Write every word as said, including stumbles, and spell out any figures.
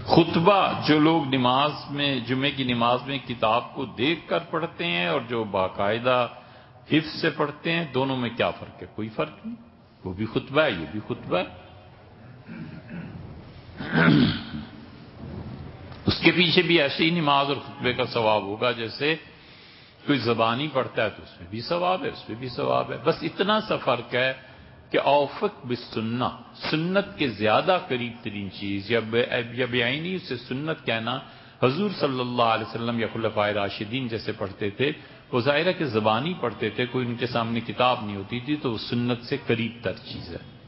खुतबा जो लोग नमाज में, जुमे की नमाज में किताब को देख कर पढ़ते हैं और जो बाकायदा हिफ्ज से पढ़ते हैं, दोनों में क्या फर्क है? कोई फर्क नहीं। वो भी खुतबा है, ये भी खुतबा है। उसके पीछे भी ऐसे ही नमाज और खुतबे का सवाब होगा जैसे कोई ज़बानी पढ़ता है तो उसमें भी सवाब है, उसमें भी सवाब है। बस इतना सा फर्क है कि औफक बिस्सुन्ना, सुन्नत के ज्यादा करीब तरीन चीज, या बेआईनी उसे सुन्नत कहना, हजूर सल्लल्लाहु अलैहि वसल्लम या खुलफाए राशिदीन जैसे पढ़ते थे, वो ज़ाहिर है कि ज़बानी पढ़ते थे, कोई उनके सामने किताब नहीं होती थी, तो वो सुन्नत से करीब तर चीज है।